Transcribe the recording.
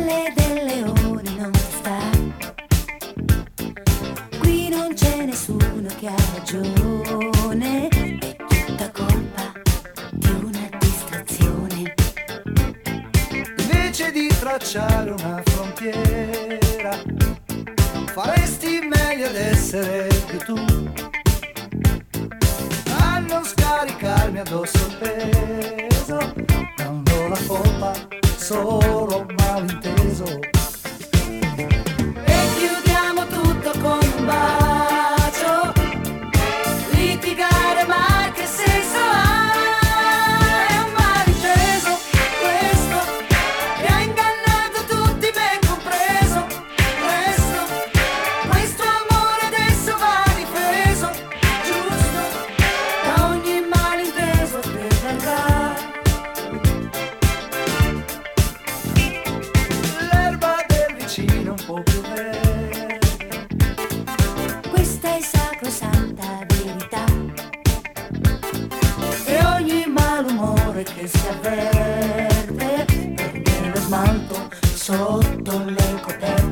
pelle del leone non sta. Qui non c'è nessuno che ha ragione, è tutta colpa di una distrazione. Invece di tracciare una frontiera, faresti meglio ad essere più tu, a non scaricarmi addosso il peso, dando la colpa solo malinteso. E chiudiamo tutto con un bacio, litigare mai che senso ha? È un malinteso questo, che ha ingannato tutti, me compreso. Questo amore adesso va difeso, giusto, da ogni malinteso che verrà. L'erba del vicino un po' più verde, Questa è sacrosanta verità, e ogni malumore che si avverte perde lo smalto sotto le coperte.